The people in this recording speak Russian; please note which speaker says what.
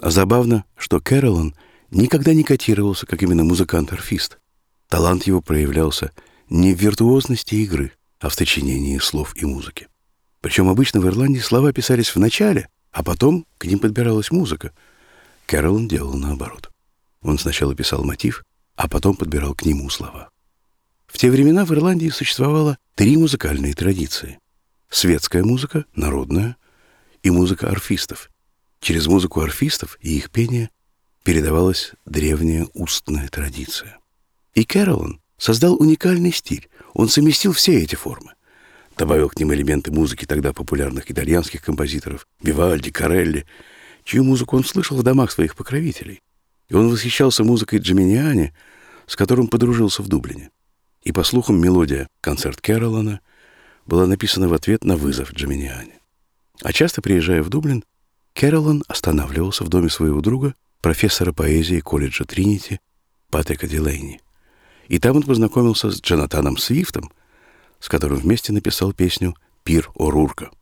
Speaker 1: Забавно, что Кэролан никогда не котировался как именно музыкант-арфист. Талант его проявлялся не в виртуозности игры, а в сочинении слов и музыки. Причем обычно в Ирландии слова писались в начале, а потом к ним подбиралась музыка. Кэролан делал наоборот. Он сначала писал мотив, а потом подбирал к нему слова. В те времена в Ирландии существовало 3 музыкальные традиции: светская музыка, народная и музыка арфистов. Через музыку арфистов и их пение передавалась древняя устная традиция. И Кэролан создал уникальный стиль. Он совместил все эти формы. Добавил к ним элементы музыки тогда популярных итальянских композиторов Вивальди, Корелли, чью музыку он слышал в домах своих покровителей. И он восхищался музыкой Джиминиани, с которым подружился в Дублине. И, по слухам, мелодия «Концерт Кэролана» была написана в ответ на вызов Джиминиани. А часто, приезжая в Дублин, Кэролан останавливался в доме своего друга, профессора поэзии колледжа Тринити Патрика Дилейни. И там он познакомился с Джонатаном Свифтом, с которым вместе написал песню «Пир О'Рурка».